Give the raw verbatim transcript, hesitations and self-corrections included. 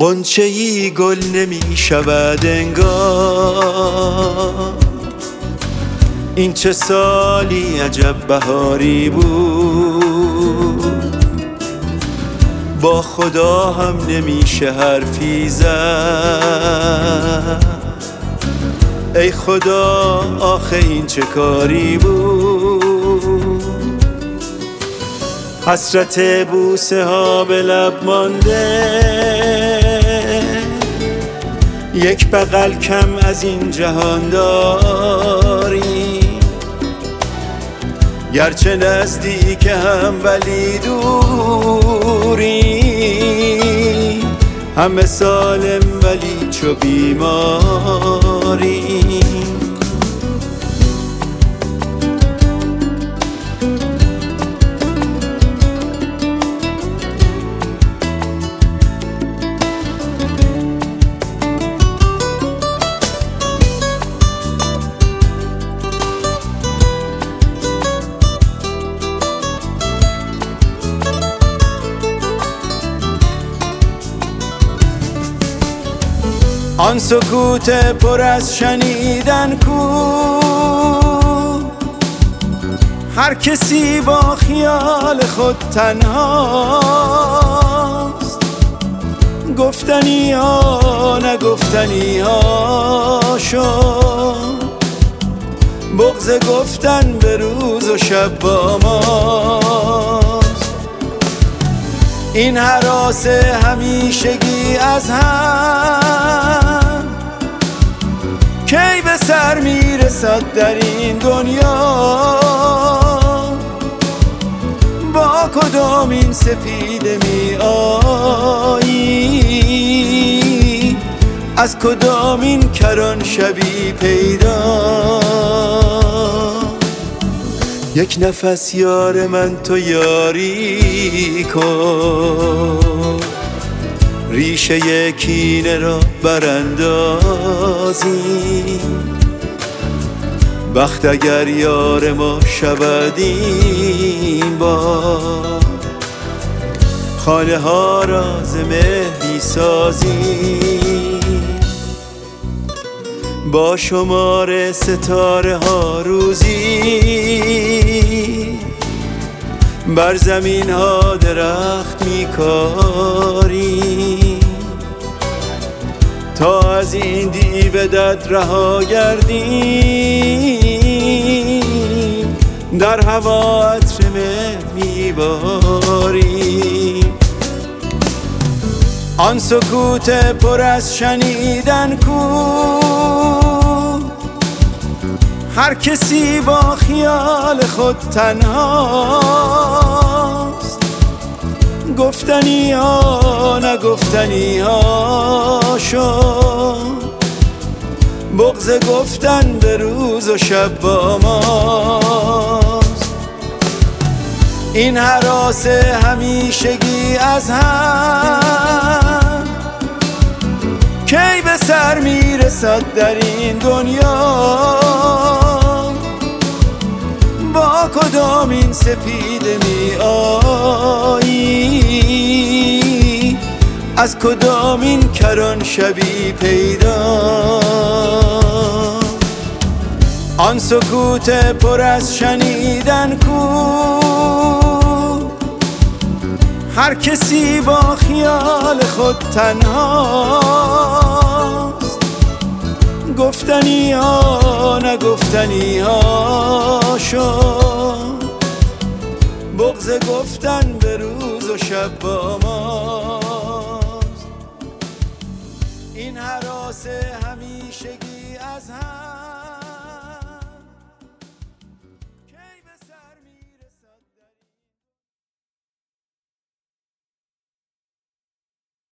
غنچه‌ای گل نمی شود انگار. این چه سالی عجب بهاری بود، با خدا هم نمیشه حرفی زد. ای خدا آخه این چه کاری بود، حسرت بوسه ها به لب مانده، یک بغل کم از این جهان داری. گرچه نزدیک هم ولی دوری، همه سالم ولی چو بیماری. آن سکوت پر از شنیدن کو، هر کسی با خیال خود تنهاست. گفتنی ها نگفتنی ها شد، بغض گفتن به روز و شب با ماست. این هراس همیشگی از هم کی به سر میرسد در این دنیا. با کدام این سپیده می آیی، از کدام این کران شبی پیدا. یک نفس یار من تو یاری کن، ریشه کینه را براندازی. بخت اگر یار ما شود این بار، خانه ها را ز مهری سازی. با شمار ستاره ها روزی، بر زمین ها درخت میکاری. تا از این دیو دد رها گردیم، در هوا عطر مه میباری. آن سکوت پر از شنیدن کو، هر کسی با خیال خود تنهاست. گفتنی ها نگفتنی ها شد، بغض گفتن به روز و شب با ماست. این هراس همیشگی از هم کی به سر میرسد در این دنیا. با کدام این سپیده می آیی، از کدام این کران شبی پیدا. آن سکوت پر از شنیدن کو، هر کسی با خیال خود تنهاست. گفتنی ها نگفتنی ها شد، بغض گفتن به روز و شب با ماست. این هراس همیشگی از هم